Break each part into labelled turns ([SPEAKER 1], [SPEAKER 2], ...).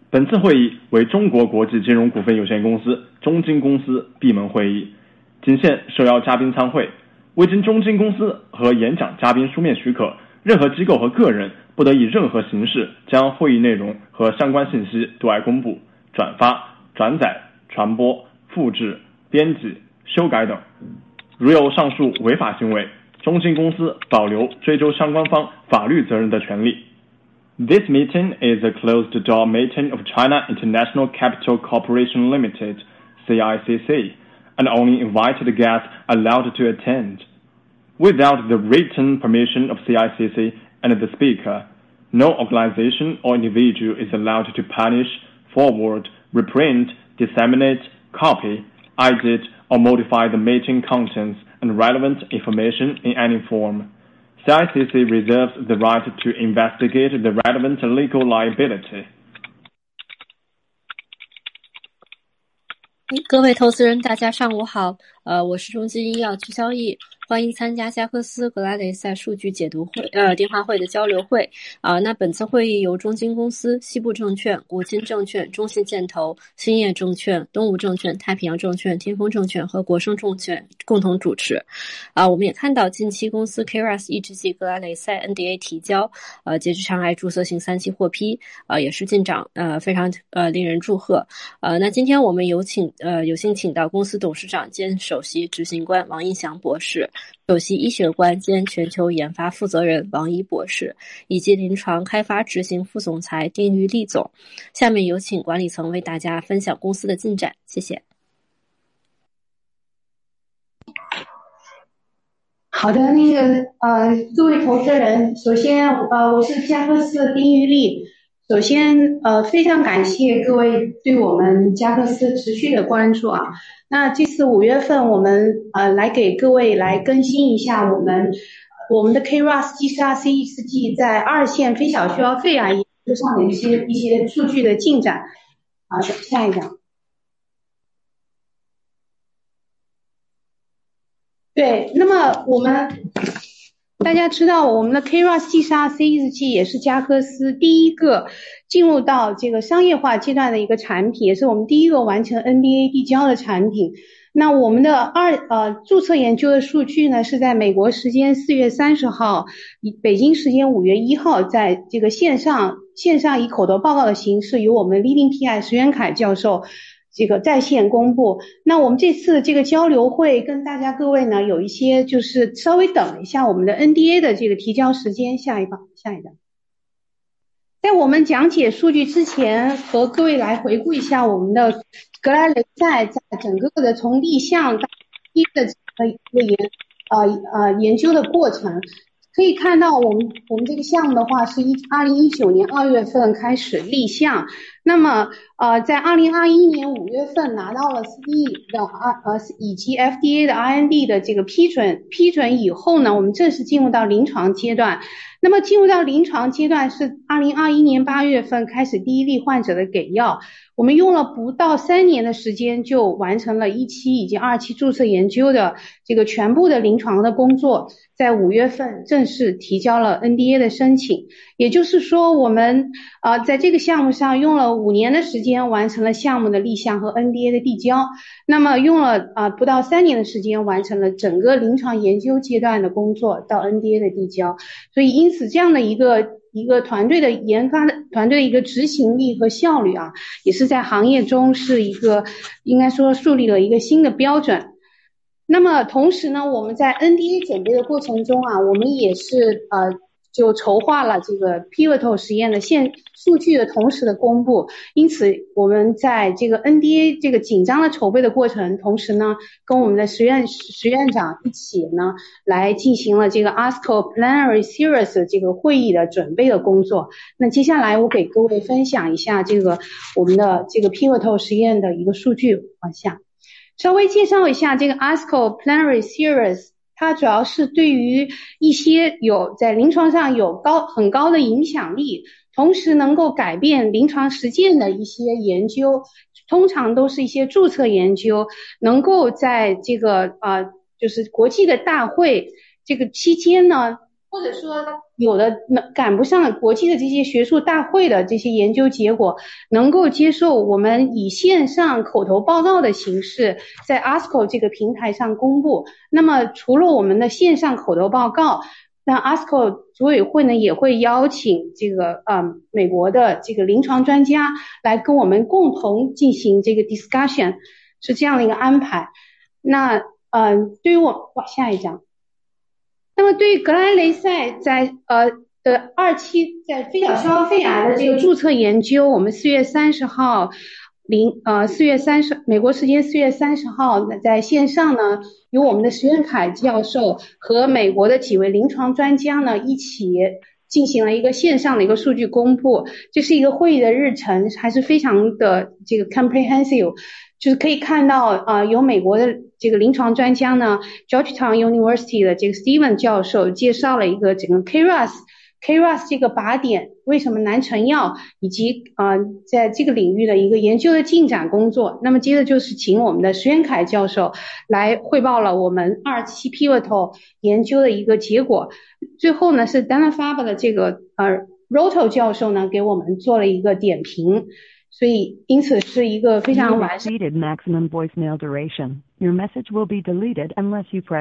[SPEAKER 1] 本次会议为中国国际金融股份有限公司中金公司闭门会议，仅限受邀嘉宾参会。未经中金公司和演讲嘉宾书面许可，任何机构和个人不得以任何形式将会议内容和相关信息对外公布、转发、转载、传播、复制、编辑、修改等。如有上述违法行为，中金公司保留追究相关方法律责任的权利。This meeting is a closed-door meeting of China International Capital Corporation Limited, CICC, and only invited guests are allowed to attend. Without the written permission of CICC and the speaker, no organization or individual is allowed to publish, forward, reprint, disseminate, copy, edit, or modify the meeting contents and relevant information in any form. CICC reserves the right to investigate the relevant legal liability.
[SPEAKER 2] 各位投资人，大家上午好，我是中金医药曲肖毅，欢迎参加加克斯格拉雷赛数据解读会电话会的交流会。那本次会议由中金公司、西部证券、国金证券、中信建投、兴业证券、东吴证券、太平洋证券、天风证券和国盛证券共同主持。我们也看到近期公司 KRAS 抑制剂格拉雷赛 NDA 提交，结直肠癌注册性3期获批，也是进展非常令人祝贺。那今天我们有幸请到公司董事长兼首席执行官王印祥博士，首席医学官兼全球研发负责人王一博士，以及临床开发执行副总裁丁玉丽总。下面有请管理层为大家分享公司的进展，谢谢。
[SPEAKER 3] 好的，各位投资人，首先我是加克斯的丁玉丽。首先非常感谢各位对我们加克斯持续的关注啊。那这次5月份我们来给各位来更新一下我们的 KRAS G12C 抑制剂在2线非小细胞肺癌研究上的一些数据的进展。下一张。对，那么大家知道我们的 KRAS G12C 抑制剂也是加克斯第一个进入到这个商业化阶段的一个产品，也是我们第一个完成 NDA 递交的产品。那我们的注册研究的数据呢，是在美国时间4月30号，北京时间5月1号，在这个线上以口头报告的形式，由我们 Leading PI 石元凯教授这个在线公布。那我们这次这个交流会跟大家各位呢有一些就是稍微等一下我们的 NDA 的这个提交时间。下一张。在我们讲解数据之前，和各位来回顾一下我们的格拉雷赛在整个的从立项到一的这个研究的过程。可以看到我们这个项目的话是2019年2月份开始立项，那么在2021年5月份拿到了 CE 的以及 FDA 的 IND 的这个批准以后呢，我们正式进入到临床阶段。那么进入到临床阶段是2021年8月份开始第一例患者的给药，我们用了不到3年的时间就完成了1期以及2期注册研究的这个全部的临床的工作，在5月份正式提交了 NDA 的申请。也就是说我们在这个项目上用了5年的时间完成了项目的立项和 NDA 的递交，那么用了不到3年的时间完成了整个临床研究阶段的工作到 NDA 的递交。所以因此这样的一个团队的研发的团队的一个执行力和效率啊，也是在行业中是一个应该说树立了一个新的标准。那么同时呢，我们在 NDA 准备的过程中啊，我们也是就筹划了这个 pivotal 实验的数据的同时的公布。因此我们在这个 NDA 这个紧张的筹备的过程，同时呢跟我们的石院长一起呢来进行了这个 ASCO Plenary Series 的这个会议的准备的工作。那接下来我给各位分享一下这个我们的这个 pivotal 实验的一个数据。往下稍微介绍一下这个 ASCO Plenary Series，它主要是对于一些有在临床上有很高的影响力，同时能够改变临床实践的一些研究，通常都是一些注册研究，能够在这个就是国际的大会这个期间呢或者说有的赶不上国际的这些学术大会的这些研究结果，能够接受我们以线上口头报告的形式在 ASCO 这个平台上公布。那么除了我们的线上口头报告，那 ASCO 组委会呢也会邀请这个美国的这个临床专家来跟我们共同进行这个 discussion， 是这样的一个安排。那对于下一章。那么对于格莱雷塞在的2期在非小消肺癌的这个注册研究，我们4月30号美国时间4月30号在线上呢，由我们的石元凯教授和美国的几位临床专家呢一起进行了一个线上的一个数据公布。这是一个会议的日程，还是非常的这个 comprehensive， 就是可以看到有美国的这个临床专家呢 Georgetown University 的这个 Steven 教授介绍了一个整个 KRAS 这个靶点为什么难成药，以及在这个领域的一个研究的进展工作。那么接着就是请我们的石元凯教授来汇报了我们2期 pivotal 研究的一个结果。最后呢是 Dana-Farber 的这个Roto 教授呢给我们做了一个点评。所以因此是一个非常完善。
[SPEAKER 4] maximum voicemail duration. Your message will be deleted unless you press.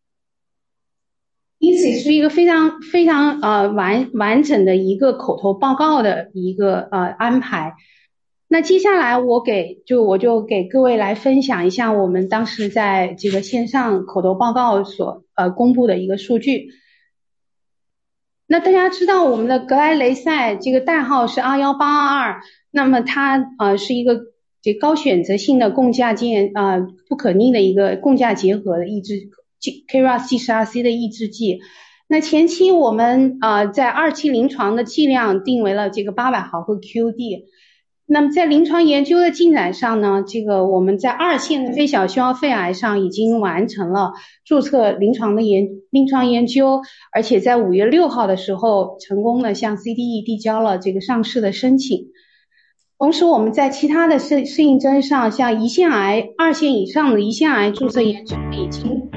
[SPEAKER 3] 因此是一个非常非常完整的一个口头报告的一个安排。那接下来我就给各位来分享一下我们当时在这个线上口头报告所公布的一个数据。那大家知道我们的格莱雷塞这个代号是21822，那么它是一个这高选择性的共价键不可逆的一个共价结合的抑制 KRAS G12C 的抑制剂。那前期我们在2期临床的剂量定为了这个800毫克 QD。那么在临床研究的进展上呢，这个我们在2线的非小消肺癌上已经完成了注册临床研究，而且在5月6号的时候成功的向 CDE 递交了这个上市的申请。同时我们在其他的适应症上，像胰腺癌2线以上的胰腺癌注册研究已经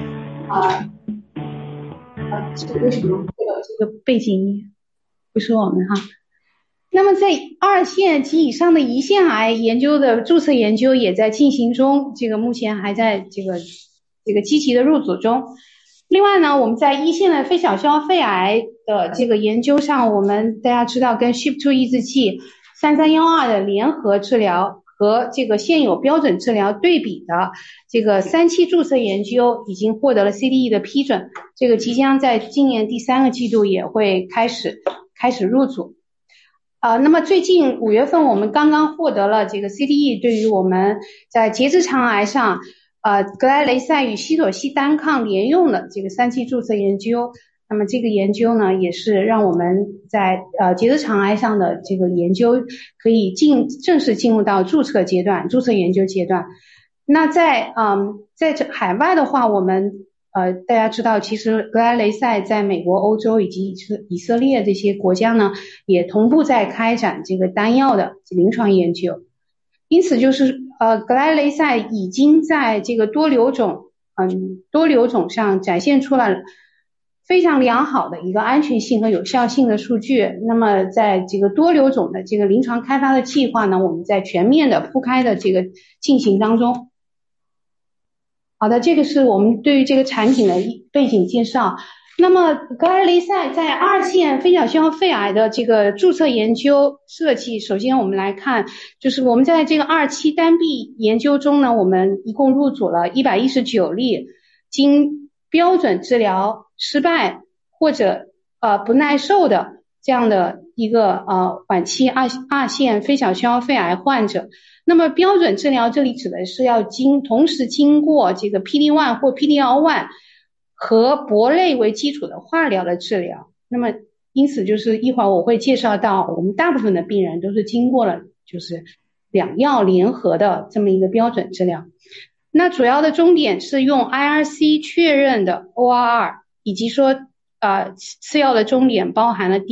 [SPEAKER 3] 为什么会有这个背景音不是我们哈。那么在2线及以上的胰腺癌研究的注册研究也在进行中，这个目前还在这个积极的入组中。另外呢，我们在1线的非小消肺癌的这个研究上，我们大家知道跟 SHP2 抑制剂3312的联合治疗和这个现有标准治疗对比的这个3期注册研究已经获得了 CDE 的批准，这个即将在今年第3个季度也会开始入组。那么最近5月份我们刚刚获得了这个 CDE 对于我们在结直肠癌上格莱雷塞与西妥昔单抗联用的这个3期注册研究。那么这个研究呢也是让我们在结直肠癌上的这个研究可以正式进入到注册研究阶段。那在海外的话，我们大家知道其实格莱雷塞在美国、欧洲以及以色列这些国家呢也同步在开展这个单药的临床研究。因此就是格莱雷塞已经在这个多瘤种上展现出了非常良好的一个安全性和有效性的数据。那么在这个多瘤种的这个临床开发的计划呢，我们在全面的铺开的这个进行当中。好的，这个是我们对于这个产品的背景介绍。那么格莱雷塞在2线非小消肺癌的这个注册研究设计，首先我们来看，就是我们在这个2期单臂研究中呢，我们一共入组了119例经标准治疗失败或者不耐受的这样的一个晚期二线非小消肺癌患者。那么标准治疗这里指的是要同时经过这个 PD-1 或 PD-L1 和铂类为基础的化疗的治疗。那么因此就是一会儿我会介绍到我们大部分的病人都是经过了就是2药联合的这么一个标准治疗。那主要的终点是用 IRC 确认的 ORR， 以及说次要的终点包含了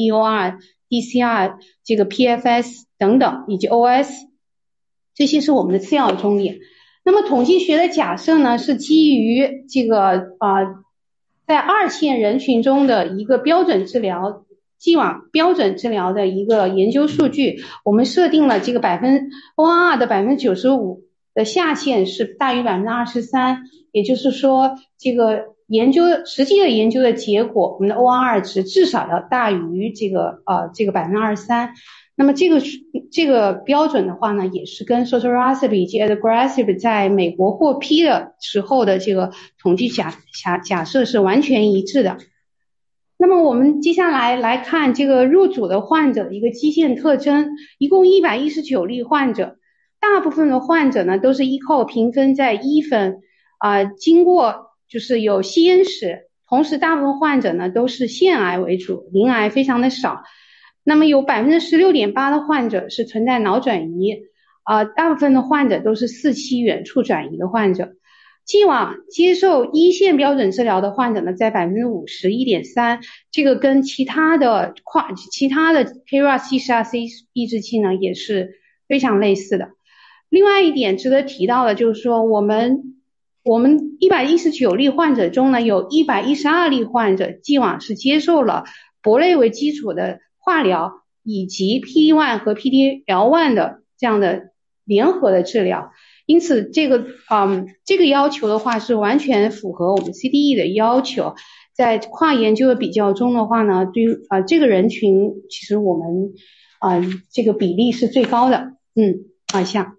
[SPEAKER 3] DOR、DCR 这个 PFS 等等以及 OS， 这些是我们的次要的终点。那么统计学的假设呢是基于这个在2线人群中的一个标准治疗，既往标准治疗的一个研究数据，我们设定了这个ORR 的95%的下限是大于23%，也就是说，这个实际的研究的结果，我们的 ORR 值至少要大于这个23%。那么这个标准的话呢，也是跟 Sotorasib 以及 Adagrasib 在美国获批的时候的这个统计假设是完全一致的。那么我们接下来看这个入组的患者的一个基线特征，一共119例患者，大部分的患者呢都是ECOG评分在1分，经过就是有吸烟史，同时大部分患者呢都是腺癌为主，鳞癌非常的少。那么有 16.8% 的患者是存在脑转移，大部分的患者都是4期远处转移的患者。既往接受1线标准治疗的患者呢，在 51.3%， 这个跟其他的 KRAS G12C 抑制剂呢也是非常类似的。另外一点值得提到的就是说，我们119例患者中呢，有112例患者既往是接受了铂类为基础的化疗以及 PD-1 和 PD-L1 的这样的联合的治疗，因此这个要求的话是完全符合我们 CDE 的要求。在跨研究的比较中的话呢，对于这个人群，其实我们这个比例是最高的。往下。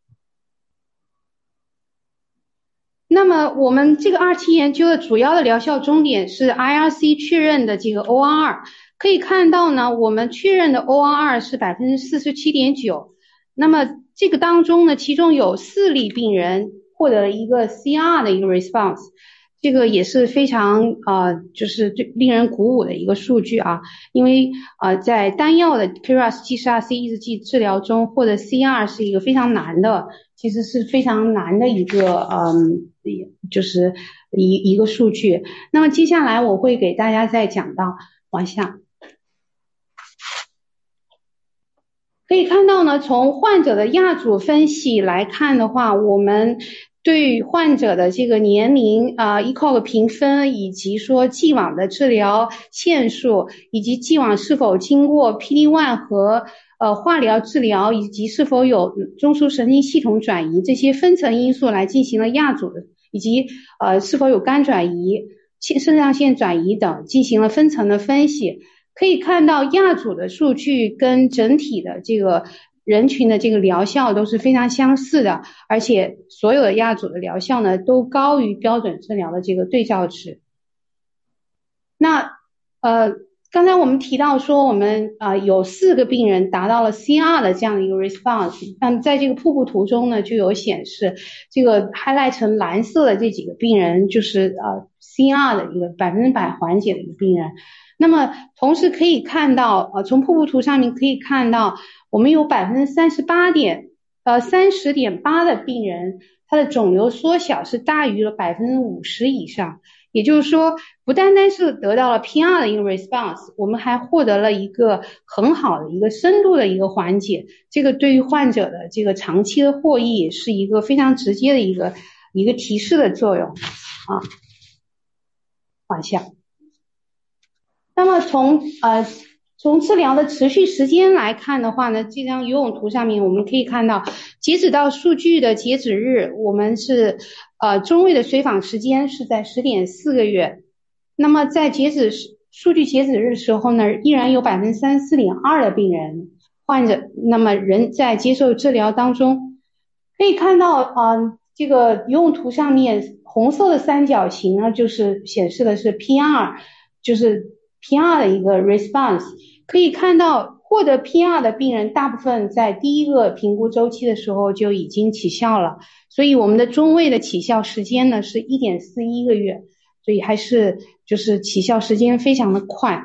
[SPEAKER 3] 那么我们这个2期研究的主要的疗效终点是 IRC 确认的这个 ORR， 可以看到呢，我们确认的 ORR 是 47.9%。那么这个当中呢，其中有4例病人获得了一个 CR 的一个 response， 这个也是非常就是令人鼓舞的一个数据啊。因为在单药的 KRAS G12C 抑制剂治疗中获得 CR 是一个非常难的，其实是非常难的一个就是一个数据。那么接下来我会给大家再讲到，往下。可以看到呢，从患者的亚组分析来看的话，我们对患者的这个年龄ECOG 评分，以及说既往的治疗线数，以及既往是否经过 PD-1 和化疗治疗，以及是否有中枢神经系统转移这些分层因素来进行了亚组的，以及是否有肝转移、肾上腺转移等进行了分层的分析。可以看到亚组的数据跟整体的这个人群的这个疗效都是非常相似的，而且所有的亚组的疗效呢都高于标准治疗的这个对照值。那刚才我们提到说我们有4个病人达到了 CR 的这样的一个 response， 那么在这个瀑布图中呢就有显示，这个 highlight 成蓝色的这几个病人就是CR 的一个100%缓解的一个病人。那么同时可以看到从瀑布图上面可以看到，我们有 30.8% 的病人他的肿瘤缩小是大于了 50% 以上，也就是说不单单是得到了 PR 的一个 response， 我们还获得了一个很好的一个深度的一个缓解，这个对于患者的这个长期的获益也是一个非常直接的一个提示的作用往下。那么从治疗的持续时间来看的话呢，这张游泳图上面我们可以看到，截止到数据的截止日，我们是中位的随访时间是在 10.4 个月。那么在数据截止日的时候呢，依然有 34.2% 的病人患者那么仍在接受治疗当中。可以看到这个游泳图上面红色的三角形呢，就是显示的是 PR， 就是 PR 的一个 response。 可以看到获得 PR 的病人大部分在第一个评估周期的时候就已经起效了，所以我们的中位的起效时间呢是 1.41 个月，所以还是就是起效时间非常的快。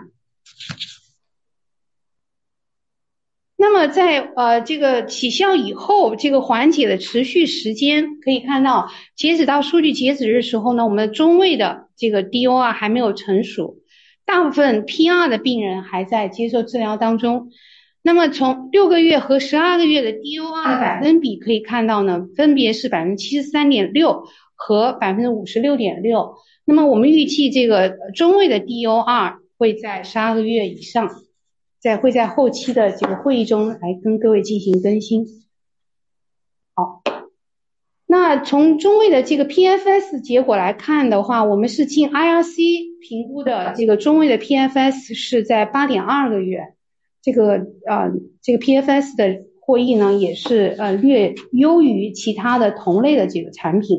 [SPEAKER 3] 那么在这个起效以后，这个缓解的持续时间可以看到，截止到数据截止日时候呢，我们中位的这个 DOR 还没有成熟，大部分 PR 的病人还在接受治疗当中。那么从6个月和12个月的 DOR 的百分比可以看到呢，分别是 73.6% 和 56.6%。 那么我们预计这个中位的 DOR 会在12个月以上，会在后期的这个会议中来跟各位进行更新。好，那从中位的这个 PFS 结果来看的话，我们是经 IRC 评估的这个中位的 PFS 是在 8.2 个月，这个 PFS 的获益呢也是略优于其他的同类的这个产品。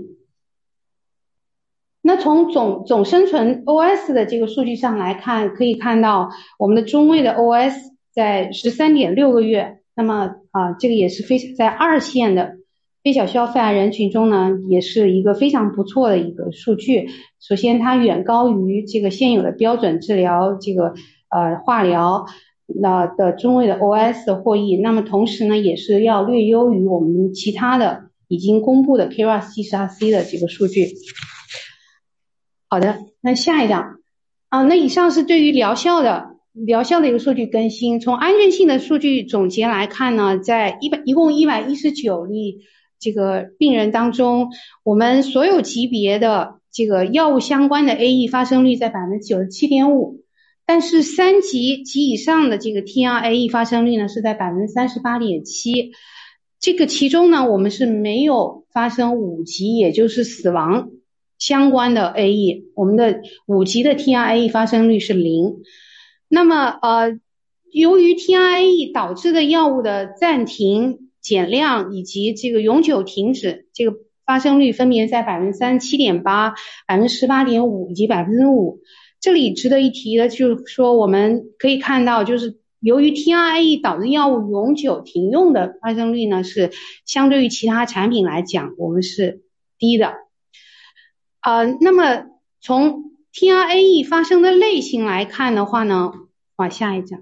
[SPEAKER 3] 那从总生存 OS 的这个数据上来看，可以看到我们的中位的 OS 在 13.6 个月，那么这个也是在二线的非小消费人群中呢，也是一个非常不错的一个数据。首先它远高于这个现有的标准治疗这个化疗的中位的 OS 的获益，那么同时呢也是要略优于我们其他的已经公布的 KRAS G12C 的这个数据。好的，那下一张那以上是对于疗效的一个数据更新。从安全性的数据总结来看呢，在一共119例这个病人当中，我们所有级别的这个药物相关的 AE 发生率在 97.5%， 但是3级及以上的这个 TRAE 发生率呢是在 38.7%。这个其中呢，我们是没有发生5级，也就是死亡相关的 AE， 我们的5级的 TRAE 发生率是0。那么由于 TRAE 导致的药物的暂停、减量以及这个永久停止，这个发生率分别在 37.8%、18.5% 以及 5%。这里值得一提的就是说，我们可以看到，就是由于 TRAE 导致药物永久停用的发生率呢，是相对于其他产品来讲，我们是低的。那么从 TRAE 发生的类型来看的话呢，往下一张。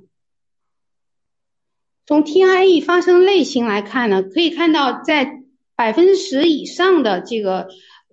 [SPEAKER 3] 从 TRAE 发生类型来看呢，可以看到在 10% 以上的这个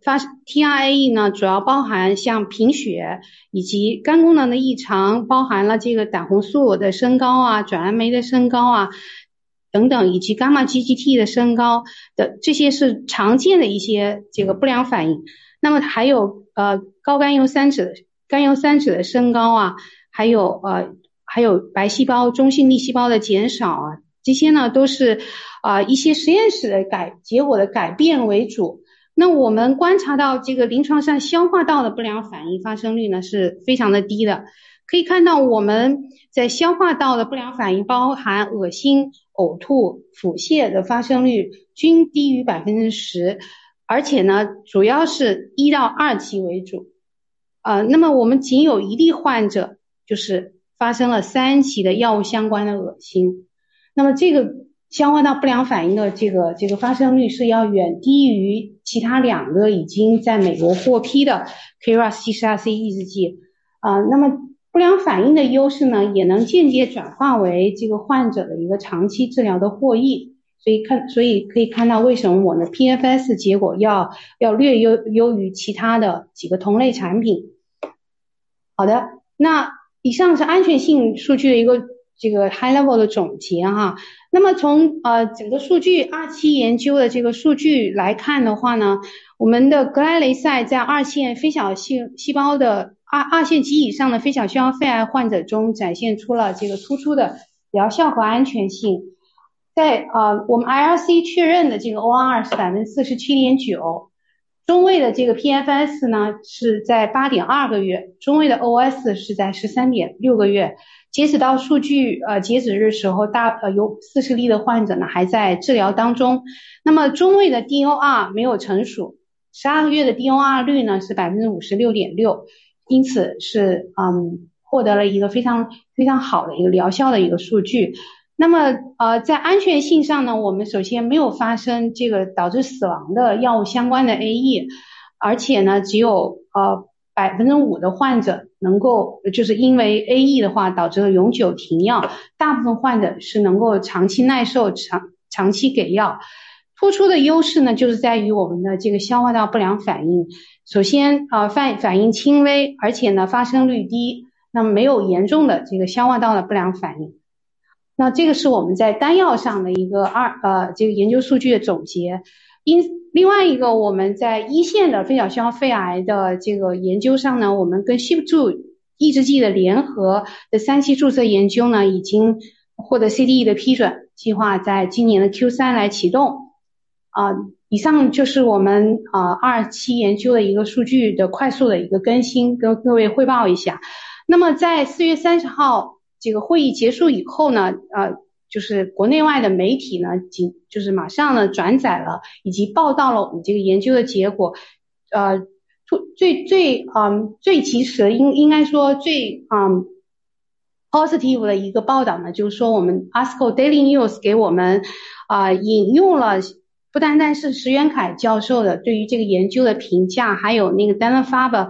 [SPEAKER 3] TRAE 呢，主要包含像贫血以及肝功能的异常，包含了这个胆红素的升高转氨酶的升高等等，以及伽马 GGT 的升高的，这些是常见的一些这个不良反应。那么还有高甘油三酯的升高还有白细胞、中性粒细胞的减少这些呢都是一些实验室的结果的改变为主。那我们观察到这个临床上消化道的不良反应发生率呢是非常的低的。可以看到我们在消化道的不良反应包含恶心、呕吐、腹泻的发生率均低于 10%， 而且呢主要是1到2级为主。那么我们仅有1例患者就是发生了3期的药物相关的恶心。那么这个消化道不良反应的这个发生率是要远低于其他2个已经在美国获批的 KRAS G12C 抑制剂。那么不良反应的优势呢，也能间接转化为这个患者的一个长期治疗的获益。所以可以看到为什么我们的 PFS 结果要略优于其他的几个同类产品。好的，那以上是安全性数据的一个这个 high level 的总结那么从整个数据2期研究的这个数据来看的话呢，我们的格莱雷赛在2线非小细胞的二线及以上的非小细胞肺癌患者中展现出了这个突出的疗效和安全性。在我们 IRC 确认的这个 ORR 是 47.9%， 中位的这个 PFS 呢是在 8.2 个月，中位的 OS 是在 13.6 个月。截止到数据截止日时候有40例的患者呢还在治疗当中。那么中位的 DOR 没有成熟，12个月的 DOR 率呢是 56.6%， 因此是获得了一个非常非常好的一个疗效的一个数据。那么在安全性上呢，我们首先没有发生这个导致死亡的药物相关的 AE， 而且呢只有5% 的患者能够就是因为 AE 的话导致了永久停药，大部分患者是能够长期耐受长期给药。突出的优势呢就是在于我们的这个消化道不良反应，首先反应轻微，而且呢发生率低，那么没有严重的这个消化道的不良反应。那这个是我们在单药上的一个这个研究数据的总结。 另外一个，我们在一线的非小细胞肺癌的这个研究上呢，我们跟 SHP2 抑制剂的联合的3期注册研究呢，已经获得 CDE 的批准，计划在今年的 Q3 来启动。以上就是我们2期研究的一个数据的快速的一个更新，跟各位汇报一下。那么在4月30号这个会议结束以后呢，就是国内外的媒体呢，就是马上呢转载了以及报道了我们这个研究的结果。最及时的应该说最positive 的一个报道呢，就是说我们 ASCO Daily News 给我们引用了不单单是石元凯教授的对于这个研究的评价，还有那个 Dana-Farber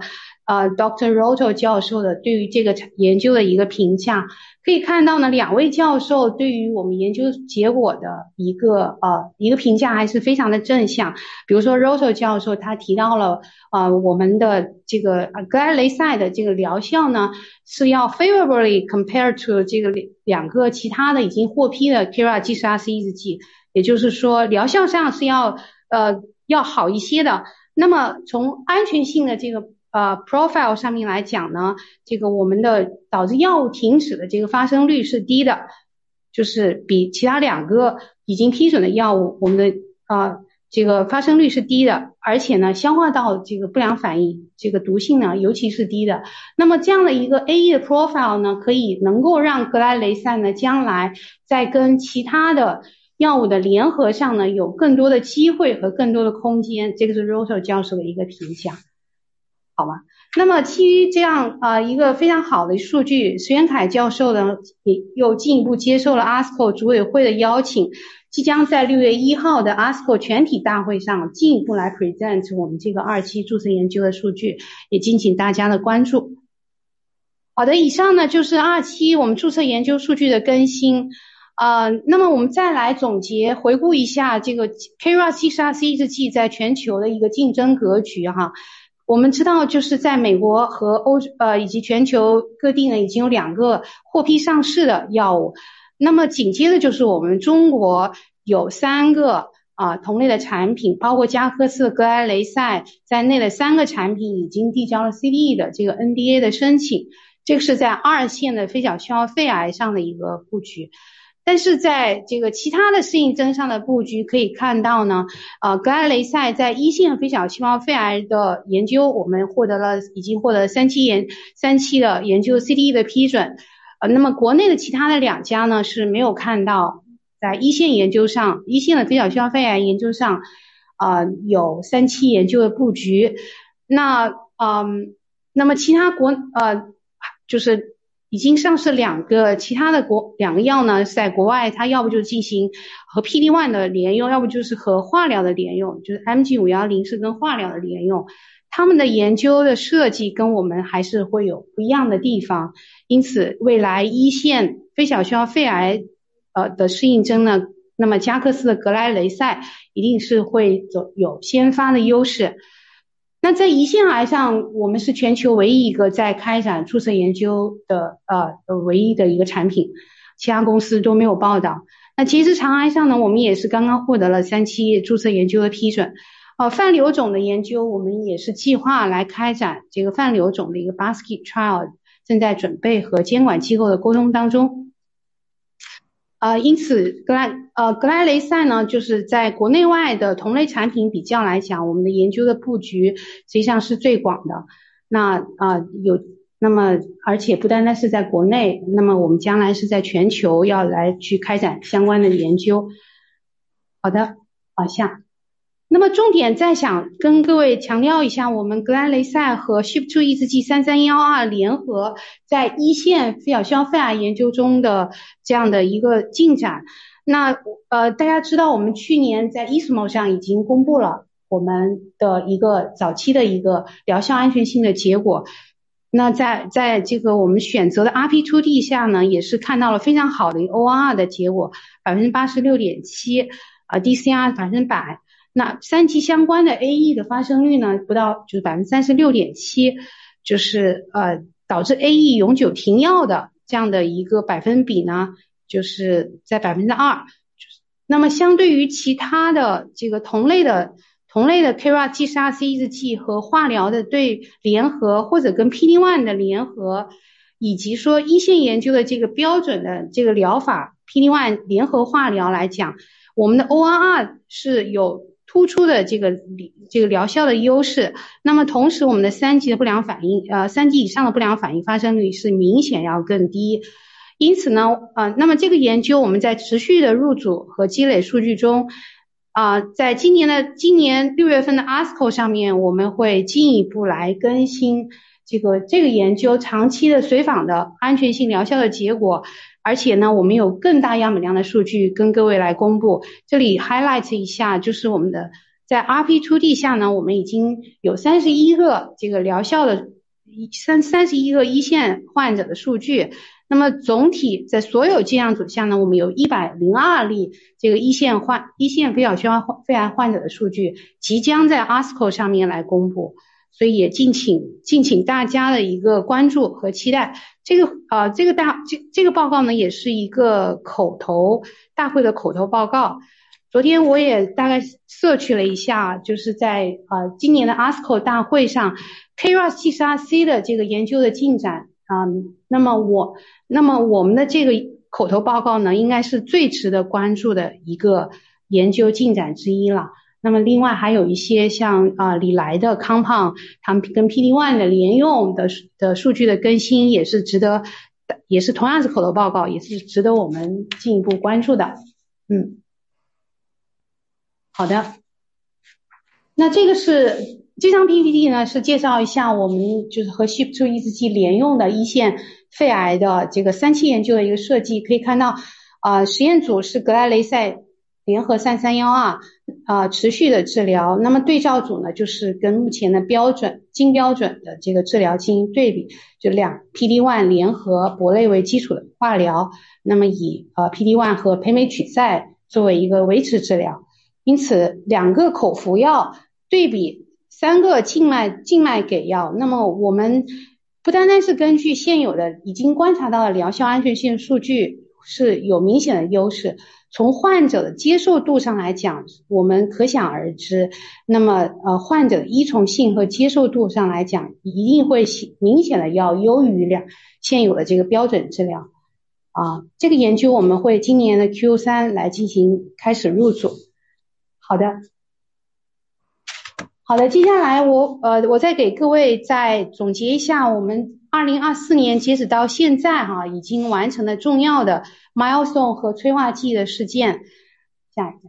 [SPEAKER 3] Dr. Roto 教授的对于这个研究的一个评价。可以看到呢，2位教授对于我们研究结果的一个评价还是非常的正向。比如说 Roto 教授他提到了我们的这个格莱雷塞的这个疗效呢是要 favorably compared to 这个2个其他的已经获批的 KRAS G12C 抑制剂，也就是说疗效上是要好一些的。那么从安全性的这个profile 上面来讲呢，这个我们的导致药物停止的这个发生率是低的，就是比其他2个已经批准的药物，我们的这个发生率是低的，而且呢消化道这个不良反应这个毒性呢尤其是低的。那么这样的一个 AE 的 profile 呢，能够让格莱雷塞呢将来在跟其他的药物的联合上呢有更多的机会和更多的空间，这个是 Roto 教授的一个评价。好吧，那么基于这样一个非常好的数据，石元凯教授呢也又进一步接受了 ASCO 组委会的邀请，即将在6月1号的 ASCO 全体大会上进一步来 present 我们这个2期注册研究的数据，也敬请大家的关注。好的，以上呢就是2期我们注册研究数据的更新。那么我们再来总结回顾一下这个 KRAS G12C 抑制剂在全球的一个竞争格局哈。我们知道就是在美国和以及全球各地呢已经有2个获批上市的药物，那么紧接着就是我们中国有3个同类的产品，包括加科斯、格莱雷塞在内的3个产品已经递交了 CDE 的这个 NDA 的申请，这个是在2线的非小细胞肺癌上的一个布局。但是在这个其他的适应症上的布局可以看到呢，格莱雷塞在1线非小细胞肺癌的研究，我们已经获得3期的研究 CDE 的批准。那么国内的其他的2家呢是没有看到在1线研究上，1线的非小细胞肺癌研究上有3期研究的布局。那么其他就是已经上市其他的2个药呢，在国外它要不就进行和 PD-1 的联用，要不就是和化疗的联用，就是 MG510 是跟化疗的联用，他们的研究的设计跟我们还是会有不一样的地方。因此未来1线非小细胞肺癌的适应症呢，那么加科斯的格莱雷塞一定是会有先发的优势。那在胰腺癌上，我们是全球唯一一个在开展注册研究的唯一的一个产品，其他公司都没有报道。那结直肠癌上呢，我们也是刚刚获得了3期注册研究的批准。泛瘤肿的研究，我们也是计划来开展这个泛瘤肿的一个 basket trial， 正在准备和监管机构的沟通当中。因此格莱雷塞呢，就是在国内外的同类产品比较来讲，我们的研究的布局实际上是最广的。那么而且不单单是在国内，那么我们将来是在全球要来去开展相关的研究。好的，往下。那么重点再想跟各位强调一下，我们格莱雷塞和 SHP2 抑制剂3312联合在1线非小细胞肺癌研究中的这样的一个进展。那大家知道我们去年在 ESMO 上已经公布了我们的一个早期的一个疗效安全性的结果。那在这个我们选择的 RP2D 下呢，也是看到了非常好的一个 ORR 的结果 86.7%， DCR 100%。那3期相关的 AE 的发生率呢，不到就是 36.7%， 就是导致 AE 永久停药的这样的一个百分比呢，就是在 2%， 那么相对于其他的这个同类的 KRAS G12C 抑制剂和化疗的对联合或者跟 PD-1 的联合，以及说一线研究的这个标准的这个疗法 PD-1 联合化疗来讲，我们的 ORR 是有突出的这个疗效的优势。那么同时我们的3级的不良反应3级以上的不良反应发生率是明显要更低。因此呢那么这个研究我们在持续的入组和积累数据中在今年6月份的 ASCO 上面，我们会进一步来更新这个研究长期的随访的安全性疗效的结果，而且呢我们有更大样本量的数据跟各位来公布。这里 highlight 一下，就是我们的在 RP2D 下呢，我们已经有31个这个疗效的31个一线患者的数据。那么总体在所有剂量组下呢，我们有102例这个一线非小细胞肺癌患者的数据即将在 ASCO 上面来公布，所以也敬请大家的一个关注和期待。这个报告呢，也是一个大会的口头报告。昨天我也大概摄取了一下，就是在今年的 ASCO 大会上 KRAS G12C 的这个研究的进展那么我们的这个口头报告呢，应该是最值得关注的一个研究进展之一了。那么另外还有一些像李来的 compound 它们跟 PD-1 的联用的数据的更新也是同样是口头报告，也是值得我们进一步关注的。好的，那这张 PPT 呢是介绍一下我们就是和 SHP2 抑制剂联用的一线肺癌的这个3期研究的一个设计。可以看到实验组是格莱雷塞联合3312持续的治疗，那么对照组呢就是跟目前的金标准的这个治疗进行对比，就PD-1 联合铂类为基础的化疗，那么以PD-1 和培美曲塞作为一个维持治疗。因此2个口服药对比3个静脉给药，那么我们不单单是根据现有的已经观察到的疗效安全性数据是有明显的优势，从患者的接受度上来讲，我们可想而知，那么患者的依从性和接受度上来讲，一定会明显的要优于现有的这个标准治疗这个研究我们会今年的 Q3 来进行开始入组。好的，接下来我再给各位再总结一下我们2024年截止到现在已经完成的重要的 milestone 和催化剂的事件。下一个，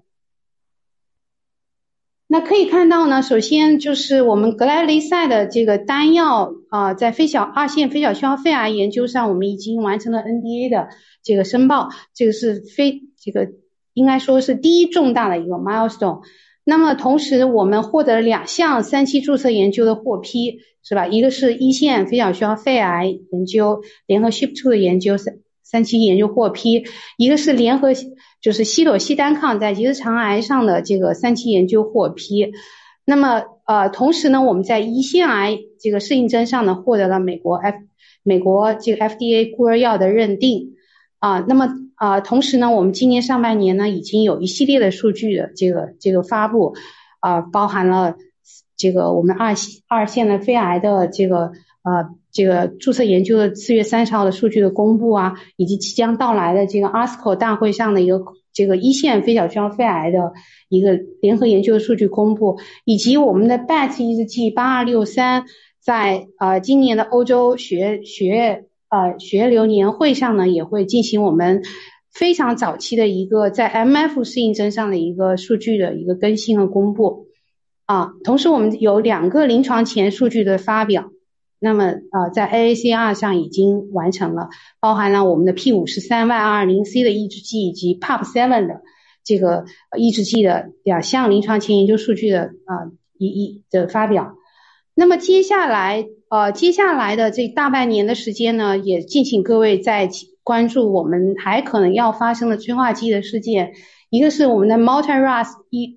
[SPEAKER 3] 那可以看到呢，首先就是我们格莱雷塞的这个单药在2线非小细胞肺癌研究上，我们已经完成了 NDA 的这个申报，这个是应该说是第一重大的一个 milestone。那么同时我们获得了2项3期注册研究的获批，是吧？一个是一线非小细胞肺癌研究联合 SHP2 的研究3期研究获批，一个是联合就是西妥昔单抗在结直肠癌上的这个3期研究获批。那么同时呢，我们在胰腺癌这个适应症上呢，获得了美国这个 FDA 孤儿药的认定那么同时呢，我们今年上半年呢，已经有一系列的数据的这个发布包含了这个我们二线的肺癌的这个注册研究的4月30号的数据的公布以及即将到来的这个 ASCO 大会上的一个这个一线非小细胞肺癌的一个联合研究的数据公布，以及我们的 BET 抑制剂8263在今年的欧洲血液瘤年会上呢，也会进行我们非常早期的一个在 MF 适应症上的一个数据的一个更新和公布同时我们有2个临床前数据的发表，那么在 AACR 上已经完成了，包含了我们的 P53Y220C 的抑制剂以及 PAP7 的这个抑制剂的2项临床前研究数据的的发表。那么接下来的这大半年的时间呢，也敬请各位再关注我们还可能要发生的催化剂的事件。一个是我们的 Multi-RAS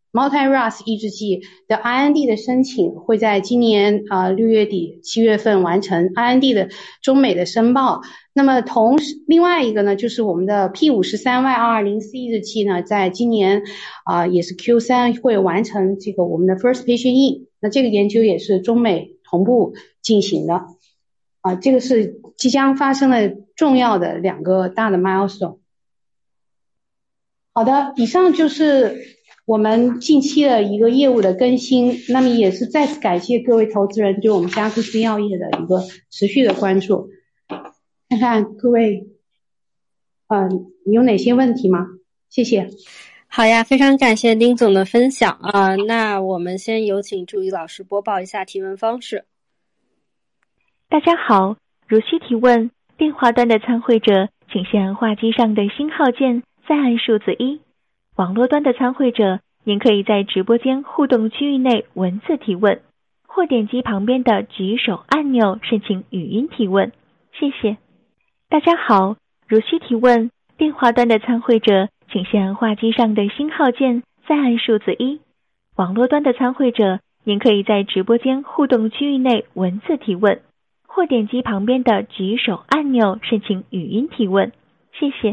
[SPEAKER 3] multi-RAS 抑制剂的 IND 的申请会在今年6月底7月份完成 IND 的中美的申报。那么同时另外一个呢，就是我们的 P53Y220C 抑制剂呢，在今年也是 Q3 会完成这个我们的 first patient in， 那这个研究也是中美同步进行的这个是即将发生的重要的2个大的 milestone。 好的，以上就是我们近期的一个业务的更新，那么也是再次感谢各位投资人对我们加克斯药业的一个持续的关注。看看各位有哪些问题吗？谢谢。
[SPEAKER 2] 好呀，非常感谢丁总的分享那我们先有请助理老师播报一下提问方式。
[SPEAKER 5] 大家好，如需提问，电话端的参会者请先按话机上的星号键，再按数字1。网络端的参会者，您可以在直播间互动区域内文字提问，或点击旁边的举手按钮申请语音提问。谢谢。大家好，如需提问，电话端的参会者请先按话机上的星号键，再按数字1。网络端的参会者，您可以在直播间互动区域内文字提问，或点击旁边的举手按钮申请语音提问。谢谢。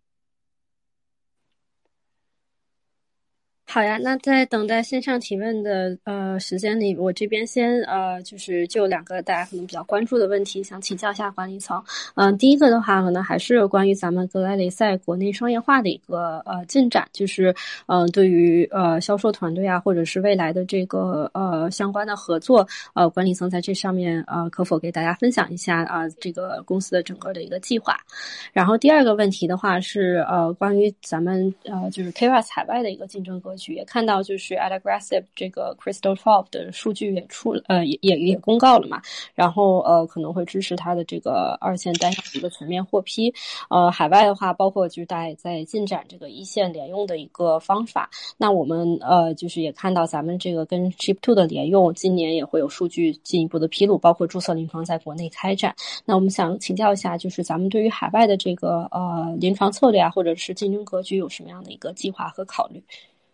[SPEAKER 2] 好呀，那在等待线上提问的时间里，我这边先就是就2个大家可能比较关注的问题想请教一下管理层。第一个的话可能还是关于咱们格莱雷赛国内商业化的一个进展，就是对于销售团队或者是未来的这个相关的合作管理层在这上面可否给大家分享一下这个公司的整个的一个计划。然后第二个问题的话是关于咱们就是 KRAS 海外的一个竞争格局，也看到就是 Adagrasib 这个 Crystal-12 的数据也出也公告了嘛，然后可能会支持它的这个2线单药的一个全面获批。海外的话包括就是大家也在进展这个1线联用的一个方法。那我们就是也看到咱们这个跟 SHIP2 的联用今年也会有数据进一步的披露，包括注册临床在国内开展。那我们想请教一下，就是咱们对于海外的这个临床策略或者是竞争格局有什么样的一个计划和考虑？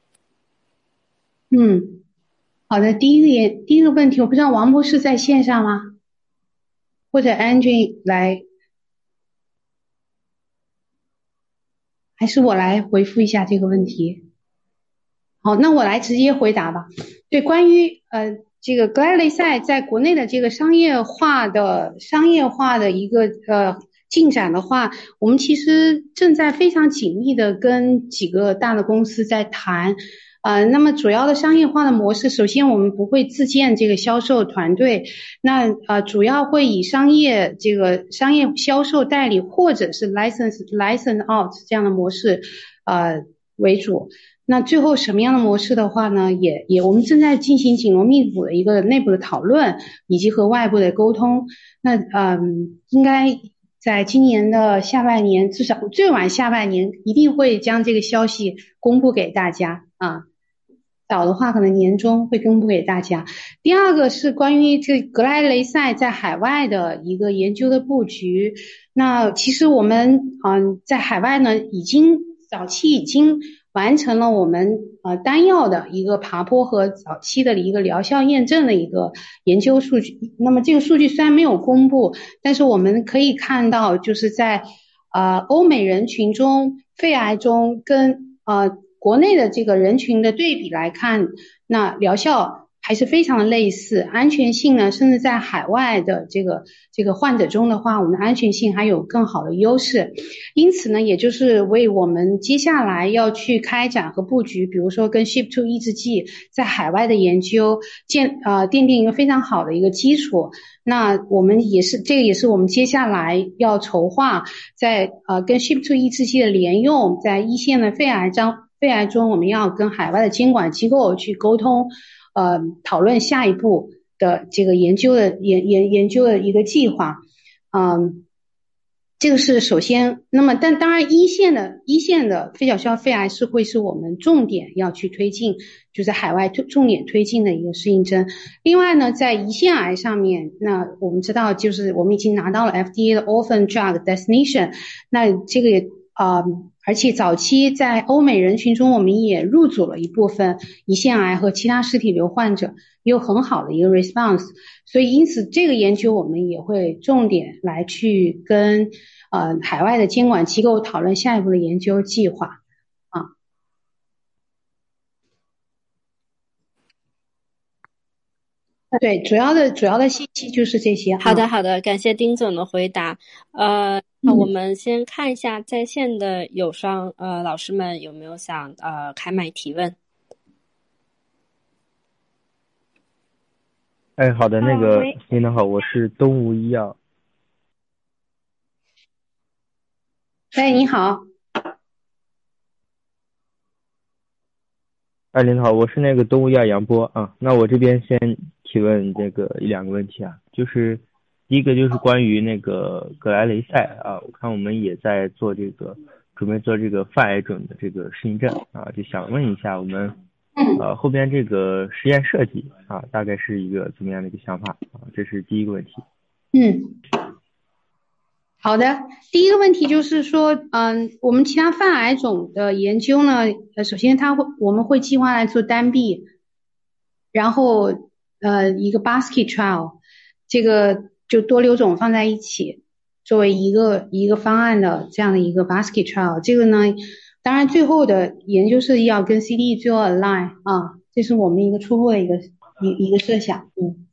[SPEAKER 3] 好的，第一个问题，我不知道王博士在线上吗？或者 Andrew 来，还是我来回复一下这个问题？好，那我来直接回答吧。对，关于这个格莱雷赛在国内的这个商业化的一个进展的话，我们其实正在非常紧密的跟几个大的公司在谈。那么主要的商业化的模式，首先我们不会自建这个销售团队，那主要会以商业销售代理或者是 license out 这样的模式为主。那最后什么样的模式的话呢，也我们正在进行紧锣密鼓的一个内部的讨论以及和外部的沟通。那应该在今年的下半年，至少最晚下半年一定会将这个消息公布给大家早的话可能年中会公布给大家。第二个是关于这格莱雷赛在海外的一个研究的布局。那其实我们在海外呢早期已经完成了我们单药的一个爬坡和早期的一个疗效验证的一个研究数据。那么这个数据虽然没有公布，但是我们可以看到就是在欧美人群中肺癌中跟国内的这个人群的对比来看，那疗效还是非常的类似，安全性呢甚至在海外的这个患者中的话，我们的安全性还有更好的优势。因此呢，也就是为我们接下来要去开展和布局，比如说跟 SHIP2 抑制剂在海外的研究奠定一个非常好的一个基础。那我们这个也是我们接下来要筹划在跟 SHIP2 抑制剂的联用，在1线的肺癌中我们要跟海外的监管机构去沟通讨论下一步的这个研究的一个计划。这个是首先。那么但当然一线的非小消肺癌会是我们重点要去推进，就在海外重点推进的一个适应症。另外呢，在胰腺癌上面，那我们知道就是我们已经拿到了 FDA 的 Orphan Drug Designation， 那这个也而且早期在欧美人群中，我们也入组了一部分胰腺癌和其他实体瘤患者，也有很好的一个 response。所以因此这个研究我们也会重点来去跟海外的监管机构讨论下一步的研究计划啊。对，主要的信息就是这些。
[SPEAKER 2] 好的，感谢丁总的回答。那我们先看一下在线的友商老师们有没有想开麦提问。
[SPEAKER 6] 好的，那个您好，我是东吴医药。
[SPEAKER 3] 你好。
[SPEAKER 6] 您好，我是那个东吴医药杨波啊。那我这边先提问这个一两个问题啊，就是第一个就是关于那个格莱雷塞啊，我看我们也在做这个准备做这个泛癌种的这个适应症啊，就想问一下我们后边这个实验设计啊，大概是一个怎么样的一个想法啊？这是第一个问题。
[SPEAKER 3] 好的，第一个问题就是说，我们其他泛癌种的研究呢，首先我们会计划来做单臂，然后一个 basket trial， 这个就多瘤种放在一起，作为一个方案的这样的一个 basket trial。这个呢，当然最后的研究设计要跟 CDE 最后 align 啊，这是我们一个初步的一个设想。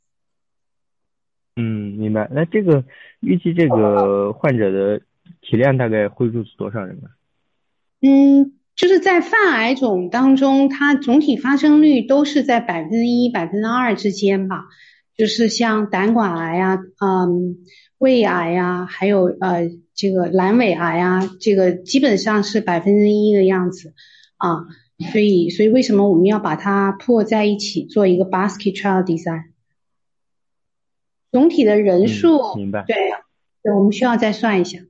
[SPEAKER 6] 明白。那这个预计这个患者的体量大概会入组多少人呢？
[SPEAKER 3] 就是在泛癌种当中，它总体发生率都是在1%、2%之间吧。就是像胆管癌啊、胃癌啊，还有这个阑尾癌啊，这个基本上是1%的样子啊。所以为什么我们要把它破在一起做一个 basket trial design？总体的人数，
[SPEAKER 6] 明白。
[SPEAKER 3] 对，我们需要再算一下。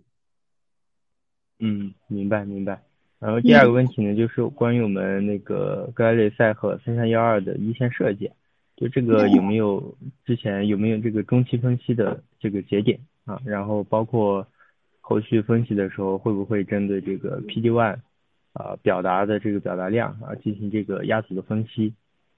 [SPEAKER 6] 明白。然后第二个问题呢，就是关于我们那个格莱雷塞和3312的一线设计，就这个之前有没有这个中期分析的这个节点啊？然后包括后续分析的时候，会不会针对这个 PD-1 表达的这个表达量啊进行这个压组的分析？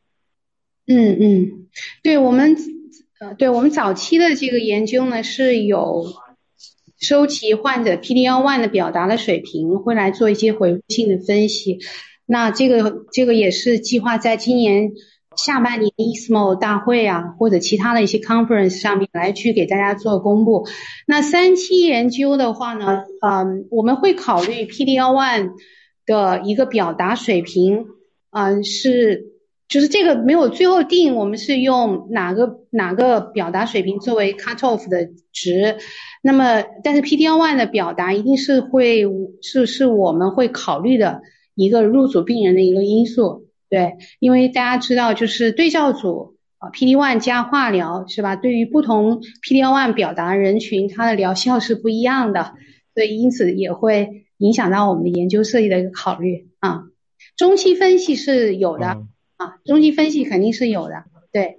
[SPEAKER 3] 对，我们早期的这个研究呢，是有收集患者 PD-L1 的表达的水平，会来做一些回顾性的分析。那这个也是计划在今年下半年 ESMO 大会啊，或者其他的一些 conference 上面来去给大家做公布。那3期研究的话呢，我们会考虑 PD-L1 的一个表达水平，就是这个没有最后定，我们是用哪个表达水平作为 cut off 的值。那么，但是 PD-L1 的表达一定是我们会考虑的一个入组病人的一个因素。对，因为大家知道，就是对照组PD-1 加化疗是吧？对于不同 PD-L1 表达人群，它的疗效是不一样的，所以因此也会影响到我们的研究设计的一个考虑啊。中期分析是有的。中期分析肯定是有的，对。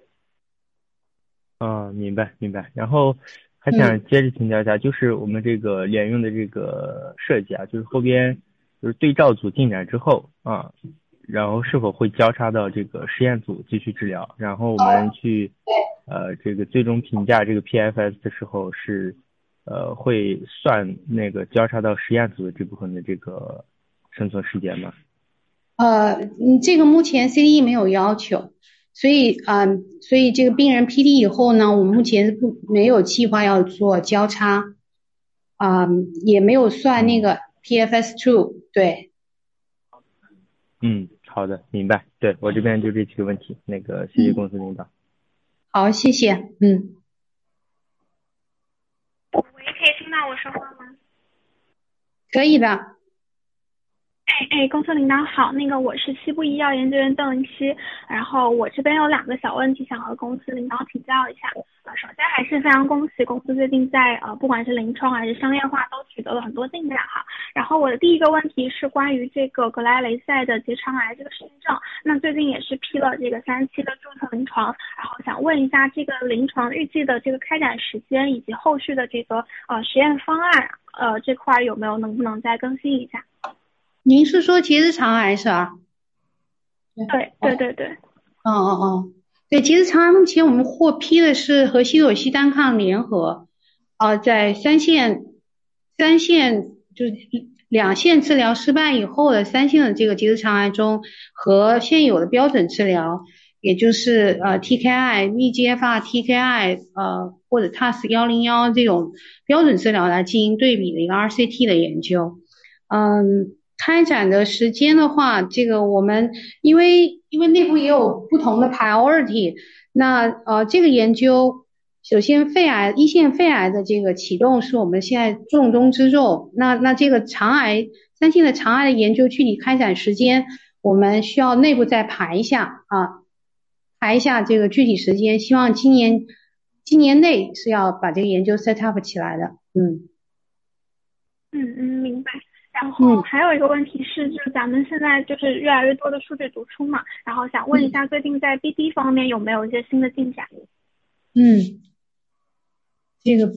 [SPEAKER 6] 明白。然后还想接着请教一下，就是我们这个联用的这个设计啊，就是后边就是对照组进展之后啊，然后是否会交叉到这个实验组继续治疗？然后我们去这个最终评价这个 PFS 的时候是会算那个交叉到实验组的这部分的这个生存时间吗？
[SPEAKER 3] 这个目前 CDE 没有要求，所以这个病人 PD 以后呢，我们目前没有计划要做交叉，也没有算那个 PFS2， 对。
[SPEAKER 6] 好的，明白。对，我这边就这几个问题，那个谢谢公司领导。
[SPEAKER 3] 好，谢谢。喂，
[SPEAKER 7] 可以听到我说话吗？
[SPEAKER 3] 可以的。
[SPEAKER 7] 公司领导好，我是西部医药研究员邓林希，然后我这边有2个小问题想和公司领导请教一下。首先还是非常恭喜公司最近在不管是临床还是商业化都取得了很多进展哈。然后我的第一个问题是关于这个格莱雷塞的结肠癌这个实验证，那最近也是批了这个3期的注册临床，然后想问一下这个临床预计的这个开展时间以及后续的这个实验方案这块能不能再更新一下？
[SPEAKER 3] 您是说结直肠癌是吧？
[SPEAKER 7] 对。
[SPEAKER 3] 对，结直肠癌目前我们获批的是和西妥昔单抗联合，在三线就是2线治疗失败以后的3线的这个结直肠癌中，和现有的标准治疗，也就是TKI、VEGFR、TKI 或者 TAS101这种标准治疗来进行对比的一个 RCT 的研究。开展的时间的话，这个我们因为内部也有不同的 priority， 那这个研究首先一线肺癌的这个启动是我们现在重中之重。那这个肠癌3线的肠癌的研究具体开展时间，我们需要内部再排一下这个具体时间，希望今年内是要把这个研究 set up 起来的。
[SPEAKER 7] 明白。然后还有一个问题是，就是咱们现在就是越来越多的数据读出嘛，然后想问一下，最近在 BD 方面有没有一些新的进展？
[SPEAKER 3] 这个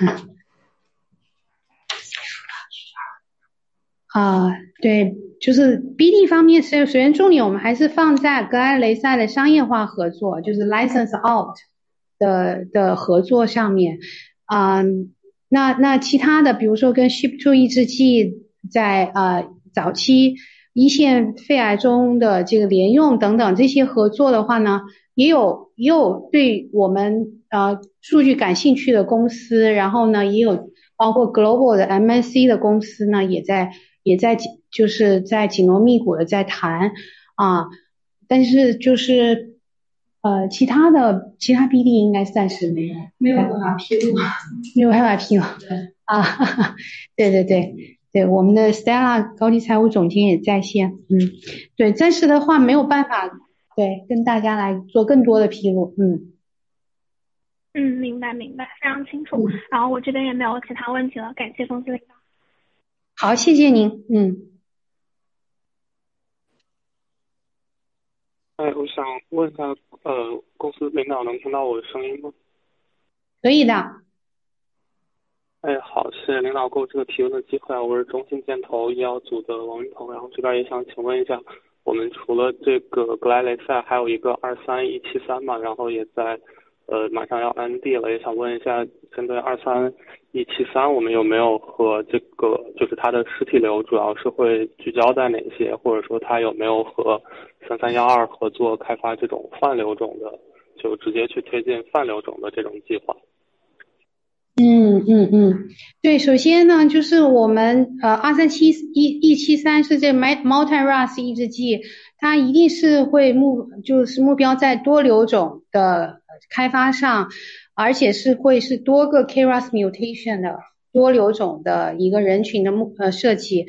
[SPEAKER 3] 对，就是 BD 方面首先重点我们还是放在格莱雷赛的商业化合作，就是 license out 的合作上面。那其他的比如说跟 SHP2 抑制剂在早期一线肺癌中的这个联用等等这些合作的话呢，也有对我们数据感兴趣的公司，然后呢也有包括 global 的 MNC 的公司呢也在就是在紧锣密鼓的在谈但是就是其他 BD 应该暂时没有办法披露对，我们的 Stella 高级财务总监也在线。对，暂时的话没有办法跟大家来做更多的披露。
[SPEAKER 7] 明白，非常清楚。然后我这边也没有其他问题了，感谢公司领导。
[SPEAKER 3] 好，谢谢您。
[SPEAKER 8] 我想问一下，公司领导能听到我的声音吗？
[SPEAKER 3] 可以的。
[SPEAKER 8] 好，谢谢领导给我这个提问的机会。我是中信建投医药组的王云鹏，然后这边也想请问一下，我们除了这个格莱雷赛，还有一个23173嘛，然后也在马上要 ND 了，也想问一下，针对23173，我们有没有和这个就是它的实体瘤主要是会聚焦在哪些，或者说它有没有和3312合作开发这种泛瘤种的，就直接去推进泛瘤种的这种计划？
[SPEAKER 3] 对，首先呢，就是我们23173是这 multi-RAS 抑制剂，它一定是会目标在多瘤种的开发上，而且会是多个 KRAS mutation 的多瘤种的一个人群的设计。